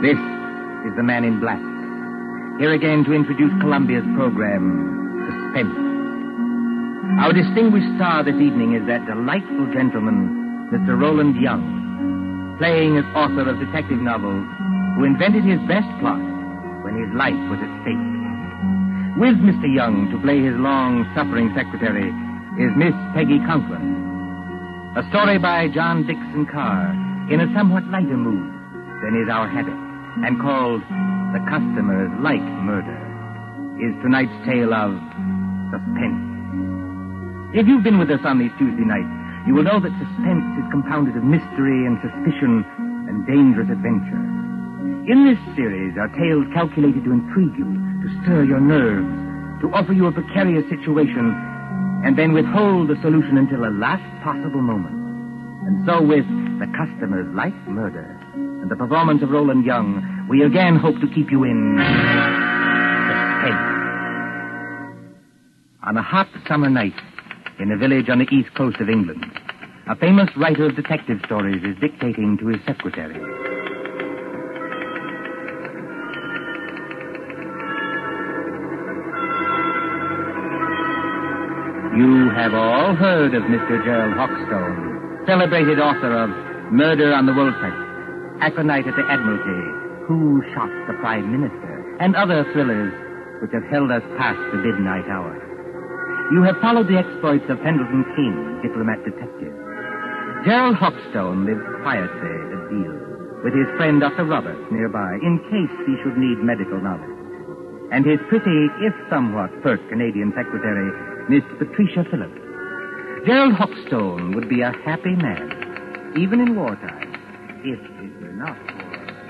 This is the Man in Black. Here again to introduce Columbia's program, Suspense. Our distinguished star this evening is that delightful gentleman, Mr. Roland Young, playing as author of detective novels, who invented his best plot when his life was at stake. With Mr. Young to play his long-suffering secretary is Miss Peggy Conklin. A story by John Dickson Carr in a somewhat lighter mood than is our habit, and called The Customers Like Murder, is tonight's tale of suspense. If you've been with us on these Tuesday nights, you will know that suspense is compounded of mystery and suspicion and dangerous adventure. In this series are tales calculated to intrigue you, to stir your nerves, to offer you a precarious situation, and then withhold the solution until the last possible moment. And so with The Customers Like Murder and the performance of Roland Young, we again hope to keep you in suspense. On a hot summer night in a village on the east coast of England, a famous writer of detective stories is dictating to his secretary. You have all heard of Mr. Gerald Hawkstone, celebrated author of Murder on the Woolsack, Aconite at the Admiralty, Who Shot the Prime Minister, and other thrillers which have held us past the midnight hour. You have followed the exploits of Pendleton King, diplomat detective. Gerald Hawkstone lives quietly a deal with his friend Dr. Roberts nearby in case he should need medical knowledge. And his pretty, if somewhat pert Canadian secretary, Miss Patricia Phillips. Gerald Hawkstone would be a happy man, even in wartime, if it were not for...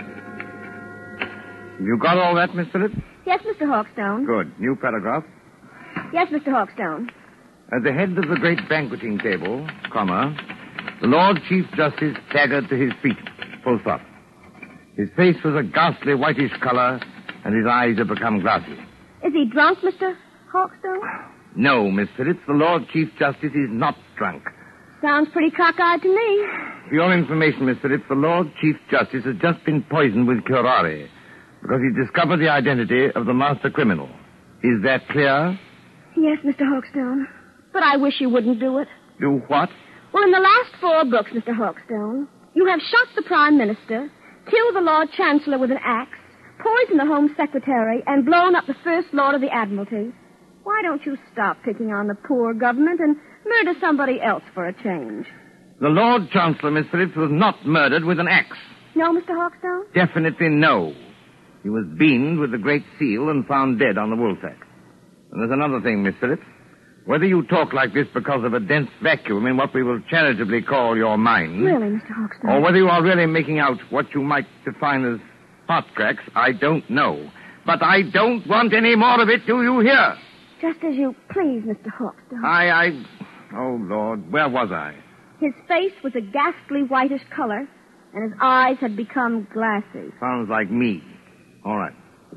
Have you got all that, Miss Phillips? Yes, Mr. Hawkstone. Good. New paragraph. Yes, Mr. Hawkstone. At the head of the great banqueting table, comma, the Lord Chief Justice staggered to his feet, full stop. His face was a ghastly whitish color, and his eyes had become glassy. Is he drunk, Mr. Hawkstone? No, Miss Phillips, the Lord Chief Justice is not drunk. Sounds pretty cockeyed to me. For your information, Miss Phillips, the Lord Chief Justice has just been poisoned with curare because he discovered the identity of the master criminal. Is that clear? Yes, Mr. Hawkstone. But I wish you wouldn't do it. Do what? Well, in the last 4 books, Mr. Hawkstone, you have shot the Prime Minister, killed the Lord Chancellor with an axe, poisoned the Home Secretary, and blown up the First Lord of the Admiralty. Why don't you stop picking on the poor government and murder somebody else for a change? The Lord Chancellor, Miss Phillips, was not murdered with an axe. No, Mr. Hawkstone? Definitely no. He was beamed with the Great Seal and found dead on the Woolsack. And there's another thing, Miss Phillips. Whether you talk like this because of a dense vacuum in what we will charitably call your mind... Really, Mr. Hawkstone? Or whether you are really making out what you might define as hot cracks, I don't know. But I don't want any more of it, do you hear? Just as you please, Mr. Hawkstone. Oh, Lord, where was I? His face was a ghastly whitish color, and his eyes had become glassy. Sounds like me. All right.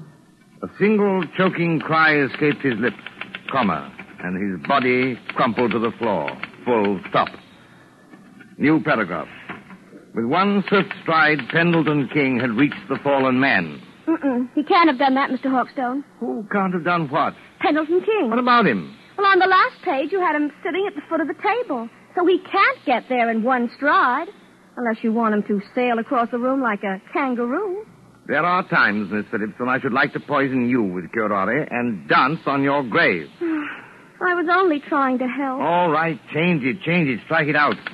A single choking cry escaped his lips, comma, and his body crumpled to the floor, full stop. New paragraph. With one swift stride, Pendleton King had reached the fallen man. He can't have done that, Mr. Hawkstone. Who can't have done what? Pendleton King. What about him? Well, on the last page, you had him sitting at the foot of the table. So he can't get there in one stride, unless you want him to sail across the room like a kangaroo. There are times, Miss Phillips, when I should like to poison you with curare and dance on your grave. I was only trying to help. All right, change it, strike it out.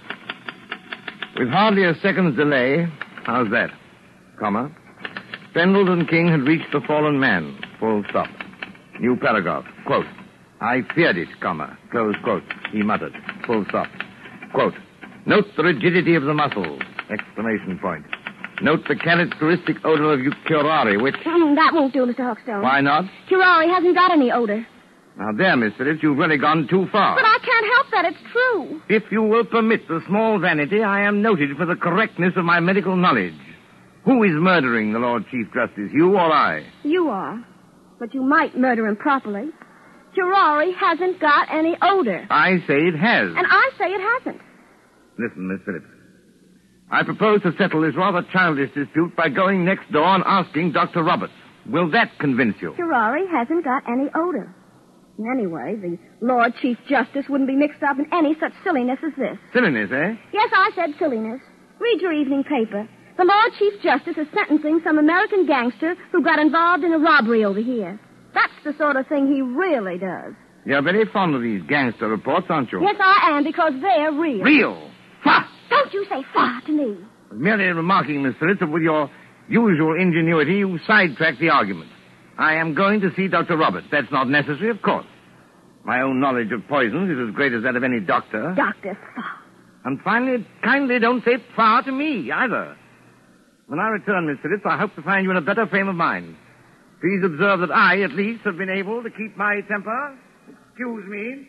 With hardly a second's delay, how's that? Comma. Pendleton King had reached the fallen man, full stop. New paragraph, quote. I feared it, comma, close quote, he muttered, full stop. Quote. Note the rigidity of the muscles, exclamation point. Note the characteristic odor of curare, which... That won't do, Mr. Hawkstone. Why not? Curare hasn't got any odor. Now there, Miss Phillips, you've really gone too far. But I can't help that. It's true. If you will permit the small vanity, I am noted for the correctness of my medical knowledge. Who is murdering the Lord Chief Justice, you or I? You are. But you might murder him properly. Curare hasn't got any odor. I say it has. And I say it hasn't. Listen, Miss Phillips. I propose to settle this rather childish dispute by going next door and asking Dr. Roberts. Will that convince you? Ferrari hasn't got any odor. Anyway, the Lord Chief Justice wouldn't be mixed up in any such silliness as this. Silliness, eh? Yes, I said silliness. Read your evening paper. The Lord Chief Justice is sentencing some American gangster who got involved in a robbery over here. That's the sort of thing he really does. You're very fond of these gangster reports, aren't you? Yes, I am, because they're real. Real? Fa! Don't you say fa to me. Merely remarking, Miss Phillips, that with your usual ingenuity, you sidetracked the argument. I am going to see Dr. Roberts. That's not necessary, of course. My own knowledge of poisons is as great as that of any doctor. Dr. Fa. And finally, kindly don't say fa to me, either. When I return, Miss Phillips, I hope to find you in a better frame of mind. Please observe that I, at least, have been able to keep my temper. Excuse me.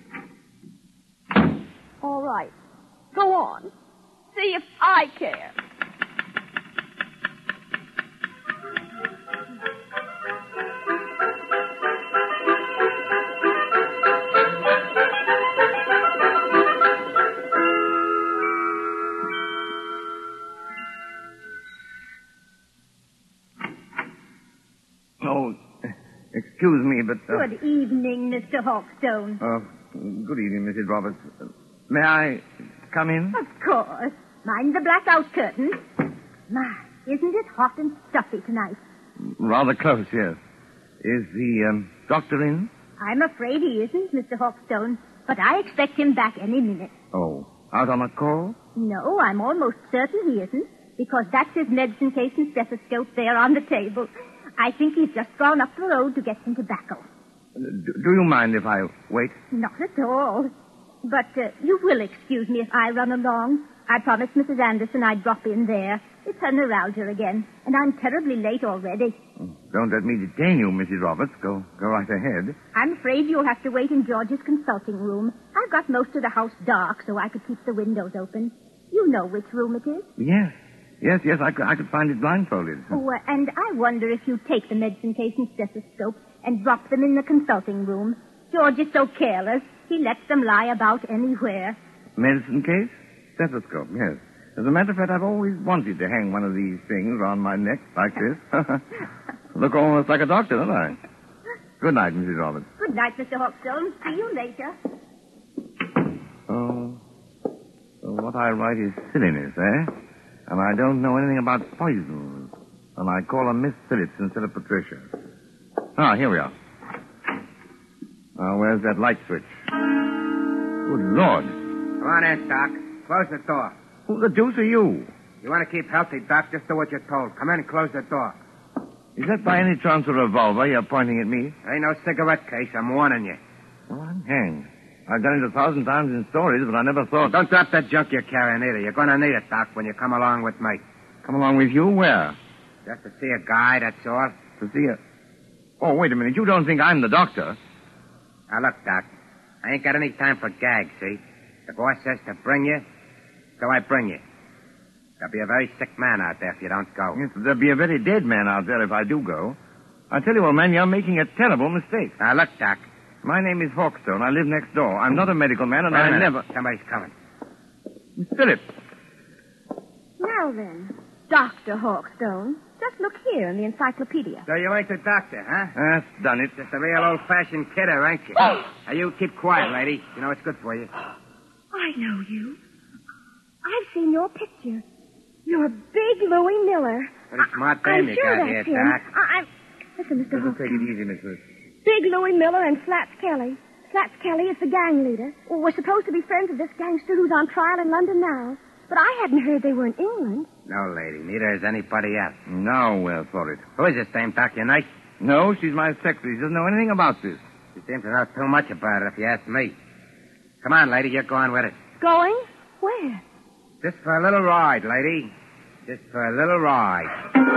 All right. Go on. See if I care. Oh, excuse me, but... Good evening, Mr. Hawkstone. Good evening, Mrs. Roberts. May I come in? Of course. Mind the blackout curtain. My, isn't it hot and stuffy tonight? Rather close, yes. Is the doctor in? I'm afraid he isn't, Mr. Hawkstone, but I expect him back any minute. Oh, out on a call? No, I'm almost certain he isn't, because that's his medicine case and stethoscope there on the table. I think he's just gone up the road to get some tobacco. Do you mind if I wait? Not at all. But you will excuse me if I run along. I promised Mrs. Anderson I'd drop in there. It's her neuralgia again, and I'm terribly late already. Don't let me detain you, Mrs. Roberts. Go right ahead. I'm afraid you'll have to wait in George's consulting room. I've got most of the house dark so I could keep the windows open. You know which room it is. Yes. Yes, I could find it blindfolded. Oh, and I wonder if you take the medicine case and stethoscope and drop them in the consulting room. George is so careless, he lets them lie about anywhere. Medicine case? Stethoscope, yes. As a matter of fact, I've always wanted to hang one of these things around my neck like this. Look almost like a doctor, don't I? Good night, Mrs. Roberts. Good night, Mr. Hawkstone. See you later. Oh, so what I write is silliness, eh? And I don't know anything about poisons. And I call her Miss Phillips instead of Patricia. Ah, here we are. Now, where's that light switch? Good Lord. Come on in, Doc. Close the door. Who the deuce are you? You want to keep healthy, Doc? Just do what you're told. Come in and close the door. Is that by any chance a revolver you're pointing at me? Ain't no cigarette case. I'm warning you. Well, I'm hanged. I've done it 1,000 times in stories, but I never thought... Don't drop that junk you're carrying either. You're going to need it, Doc, when you come along with me. Come along with you? Where? Just to see a guy, that's all. To see a... Oh, wait a minute. You don't think I'm the doctor? Now, look, Doc. I ain't got any time for gags, see? The boss says to bring you, so I bring you. There'll be a very sick man out there if you don't go. Yes, there'll be a very dead man out there if I do go. I tell you, old man, you're making a terrible mistake. Now, look, Doc. My name is Hawkstone. I live next door. I'm not a medical man, and Wait a I minute. never... Somebody's coming. Miss Phillips. Now then, Dr. Hawkstone, just look here in the encyclopedia. So you ain't the doctor, huh? That's done it. Just a real old-fashioned kidder, ain't you? Oh! Now, you keep quiet, lady. You know it's good for you. I know you. I've seen your picture. You're Big Louie Miller. Pretty smart dame I'm you sure got that's here, him. Doc. Listen, Mr. Just take it Hawkstone. easy, Miss Phillips. Big Louie Miller and Slats Kelly. Slats Kelly is the gang leader. Well, we're supposed to be friends of this gangster who's on trial in London now. But I hadn't heard they were in England. No, lady. Neither is anybody else. Now we're for it. Who is this dame, Doc? Your night? No, she's my secretary. She doesn't know anything about this. She seems to know too much about it, if you ask me. Come on, lady. You're going with it. Going? Where? Just for a little ride, lady. Just for a little ride.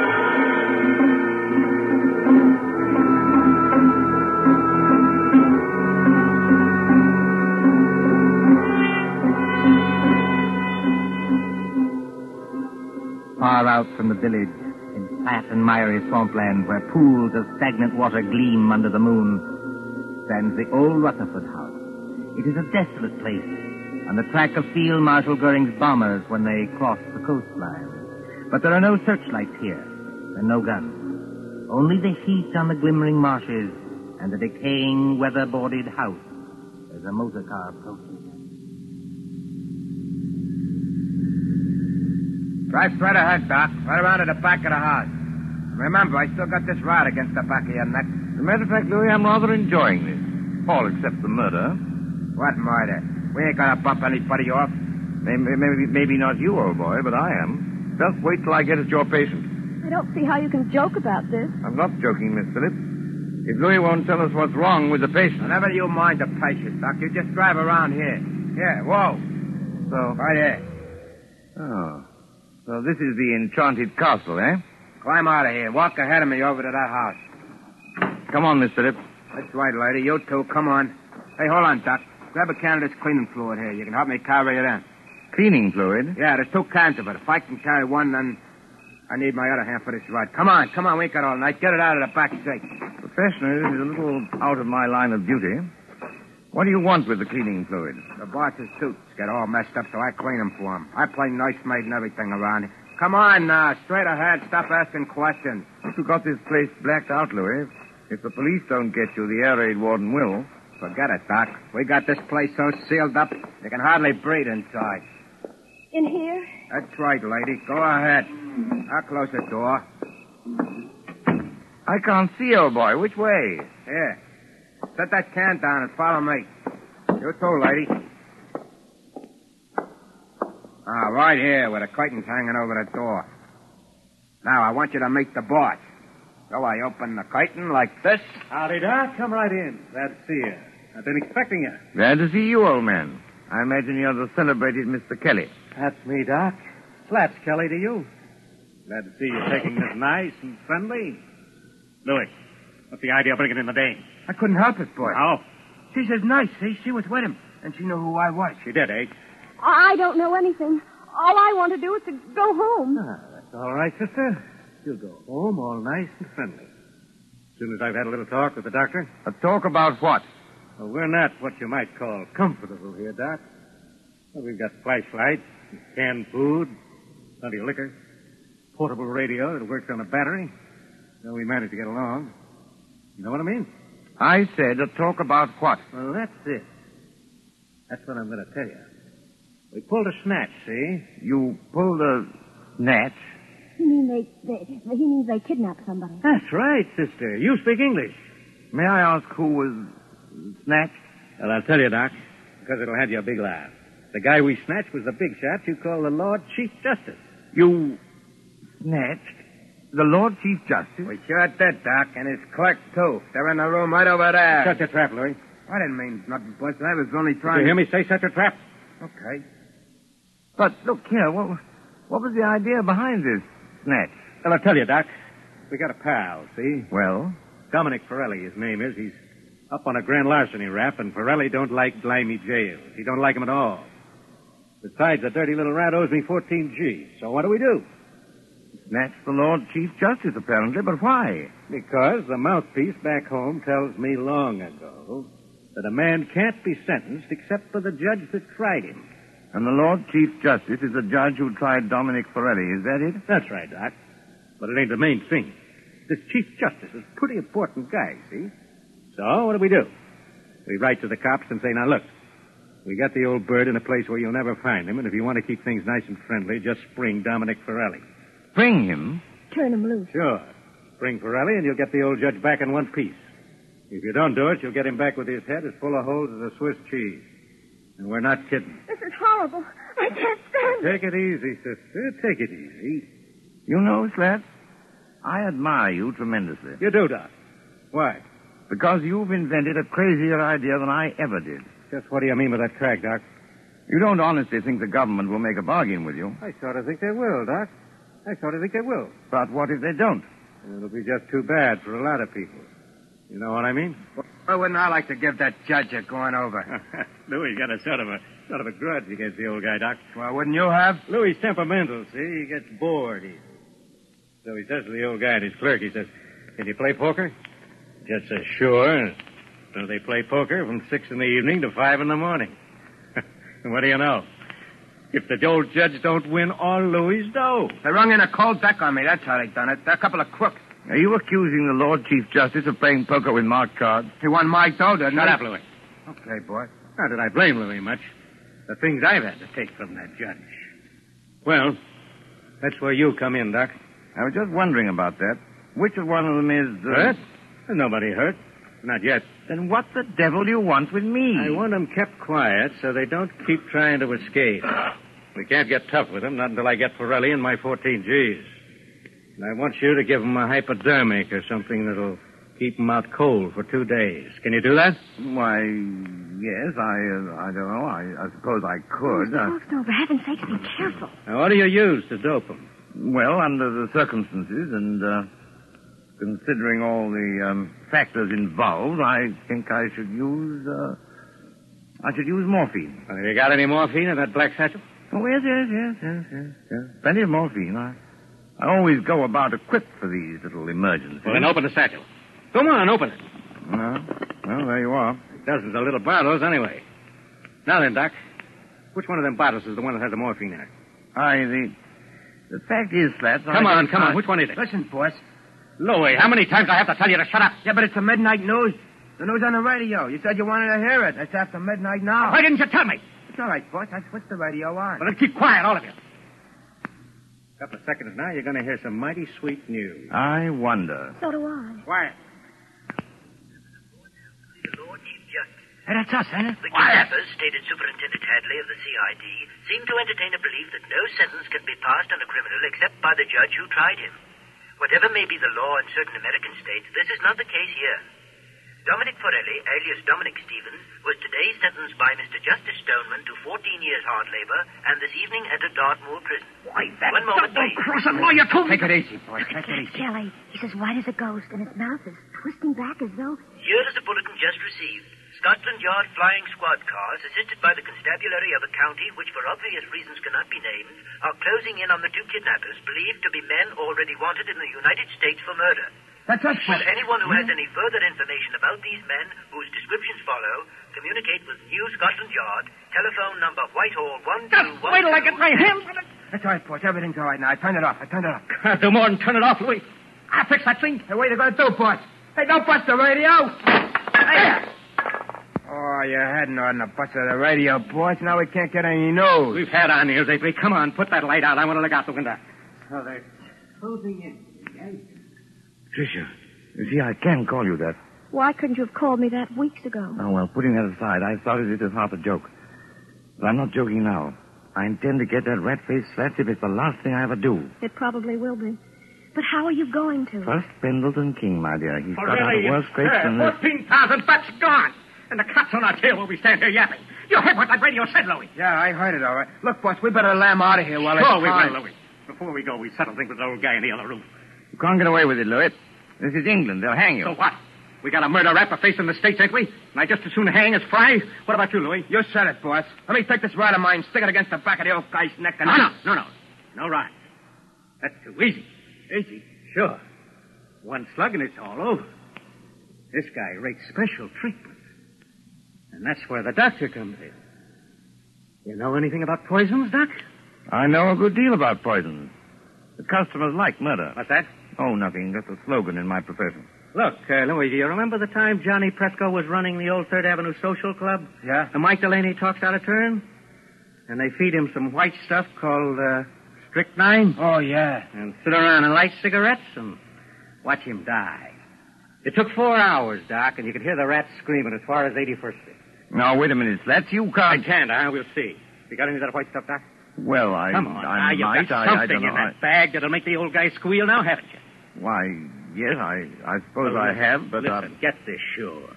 Far out from the village, in flat and miry swampland where pools of stagnant water gleam under the moon, stands the old Rutherford house. It is a desolate place, on the track of Field Marshal Goering's bombers when they crossed the coastline. But there are no searchlights here, and no guns. Only the heat on the glimmering marshes and the decaying, weather-boarded house as a motor car approaches. Drive straight ahead, Doc. Right around to the back of the house. Remember, I still got this rod against the back of your neck. As a matter of fact, Louis, I'm rather enjoying this. All except the murder. What murder? We ain't gonna bump anybody off. Maybe not you, old boy, but I am. Just wait till I get at your patient. I don't see how you can joke about this. I'm not joking, Miss Phillips. If Louis won't tell us what's wrong with the patient... Never you mind the patient, Doc. You just drive around here. Here, whoa. So... Right here. Oh. So this is the enchanted castle, eh? Climb out of here. Walk ahead of me over to that house. Come on, Miss Phillips. That's right, lady. You too. Come on. Hey, hold on, Doc. Grab a can of this cleaning fluid here. You can help me carry it in. Cleaning fluid? Yeah, there's 2 cans of it. If I can carry one, then I need my other hand for this rod. Come on. We ain't got all night. Get it out of the back seat. Professionally, this is a little out of my line of duty. What do you want with the cleaning fluid? The boss's suits get all messed up, so I clean them for him. I play nursemaid and everything around here. Come on now. Straight ahead. Stop asking questions. You got this place blacked out, Louis. If the police don't get you, the air raid warden will. Forget it, Doc. We got this place so sealed up, you can hardly breathe inside. In here? That's right, lady. Go ahead. I'll close the door. I can't see, old boy. Which way? Here. Set that can down and follow me. You too, lady. Right here, with the curtains hanging over the door. Now, I want you to meet the boss. So I open the curtain like this. Howdy, Doc. Come right in. Glad to see you. I've been expecting you. Glad to see you, old man. I imagine you're the celebrated Mr. Kelly. That's me, Doc. Slaps Kelly to you. Glad to see you taking this nice and friendly. Louis, what's the idea of bringing in the dame? I couldn't help it, boy. How? She says nice, see? She was with him, and she knew who I was. She did, eh? I don't know anything. All I want to do is to go home. That's all right, sister. You'll go home all nice and friendly. As soon as I've had a little talk with the doctor. A talk about what? Well, we're not what you might call comfortable here, Doc. Well, we've got flashlights, canned food, plenty of liquor, portable radio that works on a battery. So we managed to get along. You know what I mean? I said a talk about what? Well, that's it. That's what I'm going to tell you. We pulled a snatch, see? You pulled a snatch? He means they kidnapped somebody. That's right, sister. You speak English. May I ask who was snatched? Well, I'll tell you, Doc, because it'll have you a big laugh. The guy we snatched was the big shot you call the Lord Chief Justice. You snatched the Lord Chief Justice? We sure did, Doc, and his clerk, too. They're in the room right over there. Shut your trap, Louis. I didn't mean nothing, boss. I was only Did trying you hear me say shut your trap? Okay. But look here, what was the idea behind this snatch? Well, I'll tell you, Doc. We got a pal, see? Well? Dominic Forelli, his name is. He's up on a grand larceny rap, and Forelli don't like Blimey jails. He don't like him at all. Besides, the dirty little rat owes me 14 G's. So what do? Snatch the Lord Chief Justice, apparently, but why? Because the mouthpiece back home tells me long ago that a man can't be sentenced except for the judge that tried him. And the Lord Chief Justice is the judge who tried Dominic Forelli, is that it? That's right, Doc. But it ain't the main thing. This Chief Justice is a pretty important guy, see? So, what do? We write to the cops and say, now look, we got the old bird in a place where you'll never find him, and if you want to keep things nice and friendly, just spring Dominic Forelli. Spring him? Turn him loose. Sure. Spring Forelli, and you'll get the old judge back in one piece. If you don't do it, you'll get him back with his head as full of holes as a Swiss cheese. And we're not kidding. This is horrible. I can't stand it. Take it easy, sister. Take it easy. You know, Slats, I admire you tremendously. You do, Doc. Why? Because you've invented a crazier idea than I ever did. Just what do you mean by that crack, Doc? You don't honestly think the government will make a bargain with you. I sort of think they will, Doc. I sort of think they will. But what if they don't? It'll be just too bad for a lot of people. You know what I mean? Well, wouldn't I like to give that judge a going over? Louis got a sort of a grudge against the old guy, Doc. Well, wouldn't you have? Louis temperamental, see? He gets bored easy. So he says to the old guy and his clerk, he says, can you play poker? Judge says, sure. So they play poker from 6 in the evening to 5 in the morning. What do you know? If the old judge don't win all Louis' dough. They rung in a cold deck on me. That's how they done it. They're a couple of crooks. Are you accusing the Lord Chief Justice of playing poker with marked cards? He won my dough, didn't he? Shut up, Louis. Okay, boy. Not that I blame Louis much. The things I've had to take from that judge. Well, that's where you come in, Doc. I was just wondering about that. Which one of them is... Hurt? There's nobody hurt. Not yet. Then what the devil do you want with me? I want them kept quiet so they don't keep trying to escape. We can't get tough with them, not until I get Pirelli and my 14 Gs. And I want you to give them a hypodermic or something that'll keep them out cold for 2 days. Can you do that? Why, yes, I don't know. I suppose I could. Mr. Hawkstone, for heaven's sake, be careful. Now, what do you use to dope them? Well, under the circumstances and considering all the factors involved, I think I should use morphine. Have you got any morphine in that black satchel? Oh, yes. Plenty of morphine. I always go about equipped for these little emergencies. Well, then open the satchel. Come on, open it. Well, there you are. Dozens of little bottles, anyway. Now then, Doc, which one of them bottles is the one that has the morphine in it? The fact is, Slats... Come on. Which one is it? Listen, boss. Louis, how many times do I have to tell you to shut up? Yeah, but it's the midnight news. The news on the radio. You said you wanted to hear it. It's after midnight now. Why didn't you tell me? It's all right, boss. I switched the radio on. Well, then keep quiet, all of you. A couple of seconds now, you're going to hear some mighty sweet news. I wonder. So do I. Quiet. The Lord Chief Justice. Hey, that's us, ain't it? The kidnappers, stated Superintendent Hadley of the CID, seem to entertain a belief that no sentence can be passed on a criminal except by the judge who tried him. Whatever may be the law in certain American states, this is not the case here. Dominic Forelli, alias Dominic Stevens, was today sentenced by Mr. Justice Stoneman to 14 years hard labor and this evening entered Dartmoor prison. Why, that One moment, please. double-crossing lawyer told me... Take it easy, boy. Take it easy. Kelly, he's as white as a ghost, and his mouth is twisting back as though... Here is a bulletin just received. Scotland Yard flying squad cars, assisted by the constabulary of a county which for obvious reasons cannot be named, are closing in on the two kidnappers believed to be men already wanted in the United States for murder. That's us, boss. Should anyone who has any further information about these men, whose descriptions follow, communicate with New Scotland Yard, telephone number Whitehall 1212... Wait till I get my hands on it. That's all right, boss. Everything's all right now. I turned it off. Can't do more than turn it off, Louis. I'll fix that thing. Hey, what are you going to do, boss? Hey, don't bust the radio. Hey. Oh, you hadn't ought to bust the radio, boss. Now we can't get any news. We've had our news, Avery. Come on, put that light out. I want to look out the window. Oh, they're closing in. Tricia, you see, I can call you that. Why couldn't you have called me that weeks ago? Oh, well, putting that aside, I started it as half a joke. But I'm not joking now. I intend to get that rat-faced Slats if it's the last thing I ever do. It probably will be. But how are you going to? First, Pendleton King, my dear. He's got out of worse scrapes than this. 14,000 bucks gone. And the cops on our tail while we stand here yapping. You heard what that radio said, Louis. Yeah, I heard it all right. Look, boss, we better lamb out of here while it's Sure we time. will, Louis. Before we go, we settle things with the old guy in the other room. You can't get away with it, Louis. This is England. They'll hang you. So what? We got a murder rap for facing the States, ain't we? And I just as soon hang as fry. What about you, Louis? You said it, boss. Let me take this rod of mine, stick it against the back of the old guy's neck, and... No. No ride. That's too easy. Easy? Sure. One slug and it's all over. This guy rates special treatment. And that's where the doctor comes in. You know anything about poisons, Doc? I know a good deal about poisons. The customers like murder. What's that? Oh, nothing. That's a slogan in my profession. Look, Louis, do you remember the time Johnny Presco was running the old Third Avenue Social Club? Yeah? And Mike Delaney talks out of turn? And they feed him some white stuff called strychnine? Oh, yeah. And sit around and light cigarettes and watch him die. It took 4 hours, Doc, and you could hear the rats screaming as far as 81st Street. Now, wait a minute, Slats. You can't... I can't, huh? We'll see. You got any of that white stuff, Doc? Well, Come on. I You've might. got I something don't know. in that bag that'll make the old guy squeal now, haven't you? Why, yes, I suppose I have, but... Listen, get this sure.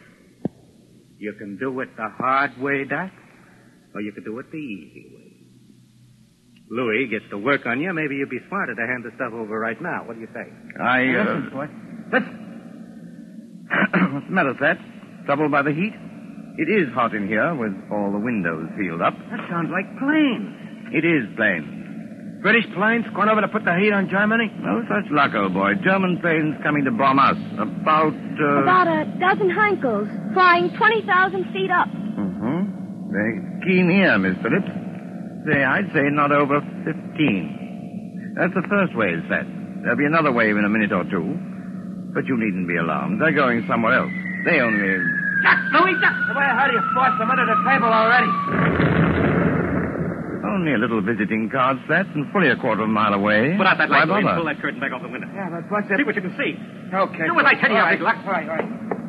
You can do it the hard way, Doc, or you can do it the easy way. Louis gets to work on you. Maybe you'd be smarter to hand the stuff over right now. What do you say? Listen, boy. Listen. What's the matter, Slats? Troubled by the heat? It is hot in here with all the windows sealed up. That sounds like planes. It is planes. British planes going over to put the heat on Germany? No such luck, old boy. German planes coming to bomb us. About a dozen Heinkels, flying 20,000 feet up. Mm-hmm. Very keen ear, Miss Phillips. I'd say not over 15. That's the first wave, Slat. There'll be another wave in a minute or two. But you needn't be alarmed. They're going somewhere else. They only... Duck, Louis, duck! The way I heard you forced them under the table already. Only a little visiting card, Slat, and fully a quarter of a mile away. Put out that light, Why Louis, and bother? pull that curtain back off the window. Yeah, but what's it? See what you can see. Okay. Do as I tell you, big luck. All right.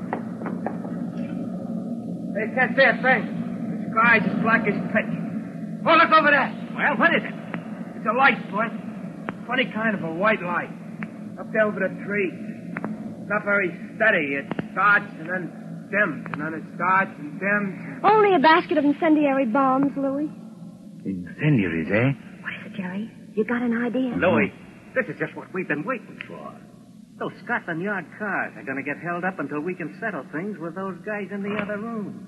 They can't see a thing. The sky's as black as pitch. Oh, look over there. Well, what is it? It's a light, boy. Funny kind of a white light. Up there over the trees. Not very steady. It starts and then dims, and then it starts and dims. Only a basket of incendiary bombs, Louis. Incendiaries, eh? What is it, Jerry? You got an idea? Louis, this is just what we've been waiting for. Those Scotland Yard cars are going to get held up until we can settle things with those guys in the other room.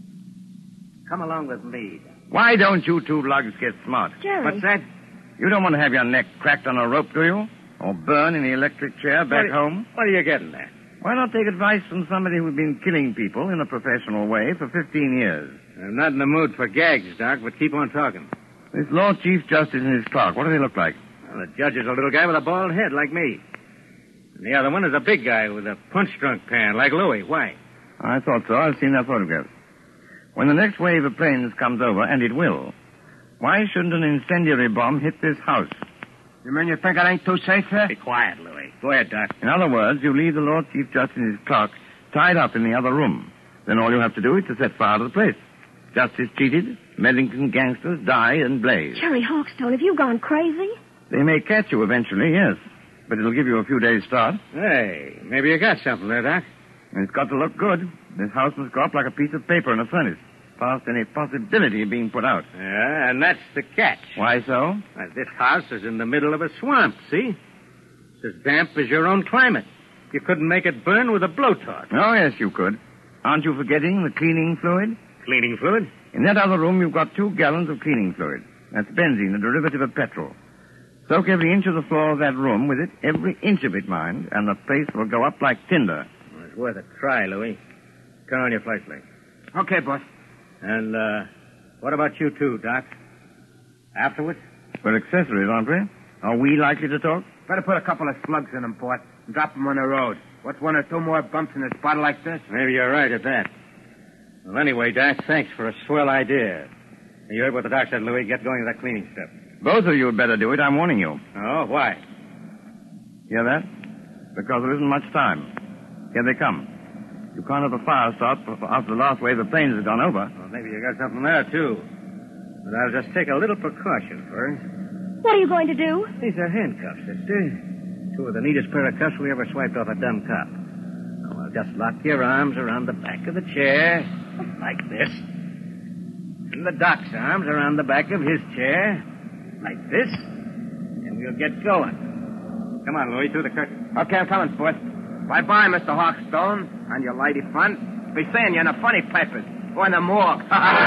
Come along with me. Why don't you two lugs get smart? Jerry. What's that? You don't want to have your neck cracked on a rope, do you? Or burn in the electric chair back home? What are you getting at? Why not take advice from somebody who's been killing people in a professional way for 15 years? I'm not in the mood for gags, Doc, but keep on talking. This Lord Chief Justice and his clerk, what do they look like? Well, the judge is a little guy with a bald head like me. And the other one is a big guy with a punch-drunk pan like Louis. Why? I thought so. I've seen their photographs. When the next wave of planes comes over, and it will, why shouldn't an incendiary bomb hit this house? You mean you think it ain't too safe here? Be quiet, Louis. Go ahead, Doc. In other words, you leave the Lord Chief Justice and his clerk tied up in the other room. Then all you have to do is to set fire to the place. Justice cheated, Medlington gangsters die and blaze. Jerry Hawkstone, have you gone crazy? They may catch you eventually, yes. But it'll give you a few days' start. Hey, maybe you got something there, Doc. And it's got to look good. This house must go up like a piece of paper in a furnace, past any possibility of being put out. Yeah, and that's the catch. Why so? This house is in the middle of a swamp, see? It's as damp as your own climate. You couldn't make it burn with a blowtorch. Oh, yes, you could. Aren't you forgetting the cleaning fluid? Cleaning fluid? In that other room, you've got 2 gallons of cleaning fluid. That's benzene, a derivative of petrol. Soak every inch of the floor of that room with it, every inch of it, mind, and the place will go up like tinder. Well, it's worth a try, Louis. Turn on your flashlight. Okay, boss. And, what about you two, Doc? Afterwards? We're accessories, aren't we? Are we likely to talk? Better put a couple of slugs in them, boss, and drop them on the road. What's 1 or 2 more bumps in a spot like this? Maybe you're right at that. Well, anyway, Doc, thanks for a swell idea. You heard what the doc said, Louis. Get going with that cleaning stuff. Both of you had better do it, I'm warning you. Oh, why? Hear that? Because there isn't much time. Here they come. You can't have the fire start after the last wave of planes has gone over. Well, maybe you got something there, too. But I'll just take a little precaution first. What are you going to do? These are handcuffs, sister. 2 of the neatest pair of cuffs we ever swiped off a dumb cop. Now, I'll just lock your arms around the back of the chair, like this. And the doc's arms around the back of his chair, like this. And we'll get going. Come on, Louis, through the curtain. Okay, I'm coming, boss. Bye-bye, Mr. Hawkstone, and your lady friend. Be seeing you in the funny papers. Or in the morgue.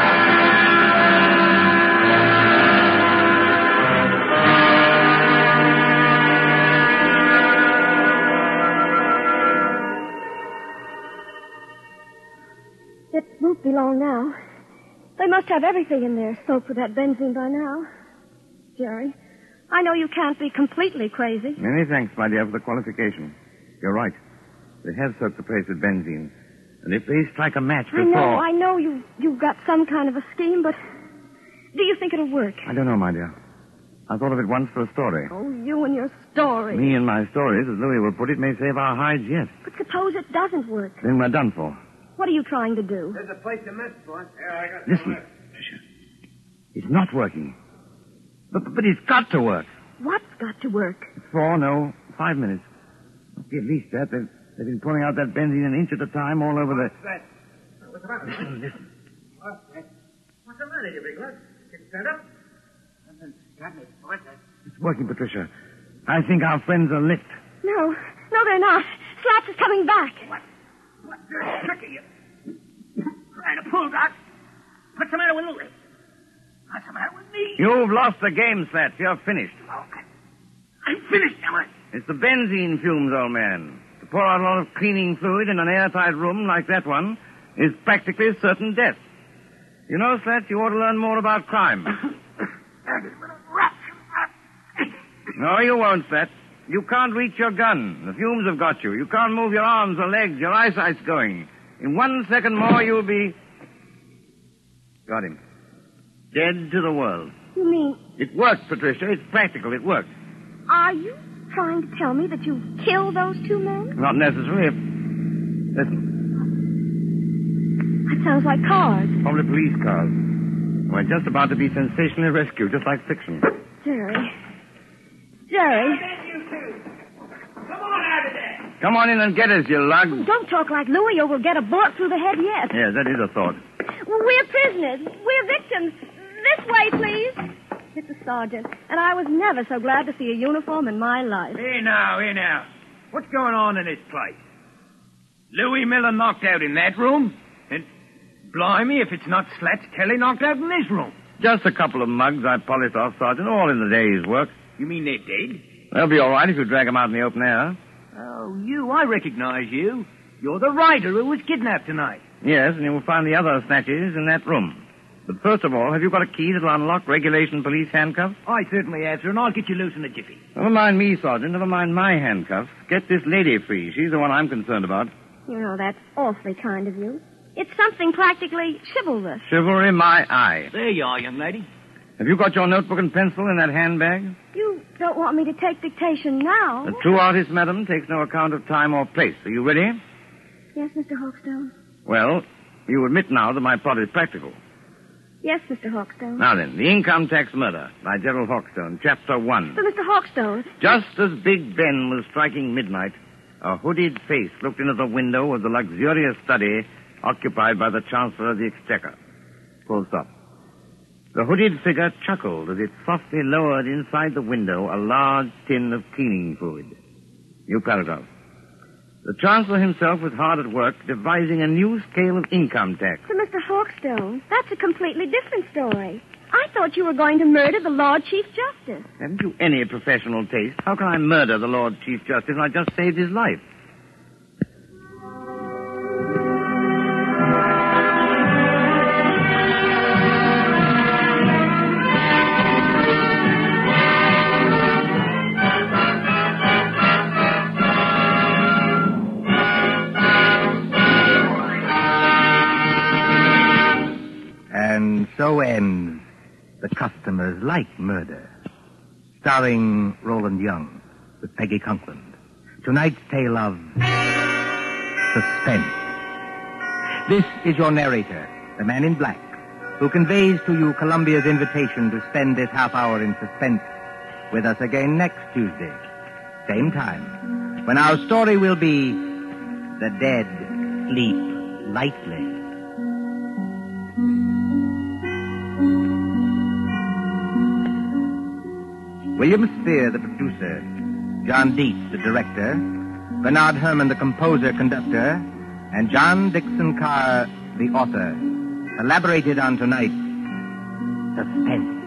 It won't be long now. They must have everything in there soaked with that benzene by now. Jerry, I know you can't be completely crazy. Many thanks, my dear, for the qualification. You're right. They have soaked the place with benzene. And if they strike a match before... I know you've got some kind of a scheme, but do you think it'll work? I don't know, my dear. I thought of it once for a story. Oh, you and your story. Me and my stories, as Louis will put it, may save our hides yet. But suppose it doesn't work. Then we're done for. What are you trying to do? There's a place to miss, boss. Listen, Tricia. It's not working. But it's got to work. What's got to work? 4, no, 5 minutes. Must be at least that. They've been pouring out that benzene an inch at a time all over the... What's the matter? Listen. What's the matter, you big lad? Getting fed up? Got me, boss. It's working, Patricia. I think our friends are licked. No, they're not. Slaps is coming back. What? What's the trick of you? Trying to pull, Doc? What's the matter with Louis? What's the matter with me? You've lost the game, Slats. You're finished. Okay. I'm finished, am I? It's the benzene fumes, old man. To pour out a lot of cleaning fluid in an airtight room like that one is practically certain death. You know, Slet, you ought to learn more about crime. No, you won't, Slet. You can't reach your gun. The fumes have got you. You can't move your arms or legs. Your eyesight's going. In 1 second more, you'll be... Got him. Dead to the world. You mean, It worked, Patricia. It's practical. It worked. are you trying to tell me that you killed those 2 men? Not necessarily. Listen, That sounds like cars. probably police cars. We're just about to be sensationally rescued, just like fiction. Jerry. Jerry. Come on out of there. Come on in and get us, you lug. Don't talk like Louis or we'll get a bullet through the head yet. Yes, that is a thought. We're prisoners. We're victims. This way, please. It's a sergeant, and I was never so glad to see a uniform in my life. Here now. What's going on in this place? Louis Miller knocked out in that room? And blimey, if it's not Slats Kelly knocked out in this room. Just a couple of mugs I polished off, Sergeant, all in the day's work. You mean they're dead? They'll be all right if you drag them out in the open air. Oh, I recognize you. You're the writer who was kidnapped tonight. Yes, and you will find the other snatches in that room. But first of all, have you got a key that'll unlock regulation police handcuffs? I certainly have, sir, and I'll get you loose in a jiffy. Never mind me, Sergeant. Never mind my handcuffs. Get this lady free. She's the one I'm concerned about. You know, that's awfully kind of you. It's something practically chivalrous. Chivalry, my eye. There you are, young lady. Have you got your notebook and pencil in that handbag? You don't want me to take dictation now? The true artist, madam, takes no account of time or place. Are you ready? Yes, Mr. Hawkstone. Well, you admit now that my plot is practical. Yes, Mr. Hawkstone. Now then, The Income Tax Murder by Gerald Hawkstone, Chapter 1. But, Mr. Hawkstone, Just as Big Ben was striking midnight, a hooded face looked in at the window of the luxurious study occupied by the Chancellor of the Exchequer. Full stop. The hooded figure chuckled as it softly lowered inside the window a large tin of cleaning fluid. New paragraph. The Chancellor himself was hard at work devising a new scale of income tax. to Mr. Hawkstone, that's a completely different story. I thought you were going to murder the Lord Chief Justice. Haven't you any professional taste? How can I murder the Lord Chief Justice when I just saved his life? And so ends The Customers Like Murder, starring Roland Young with Peggy Conklin. Tonight's tale of suspense. This is your narrator, the man in black, who conveys to you Columbia's invitation to spend this half hour in suspense with us again next Tuesday, same time, when our story will be The Dead Sleep Lightly. William Spear, the producer, John Dietz, the director, Bernard Herrmann, the composer-conductor, and John Dixon Carr, the author, collaborated on tonight's Suspense.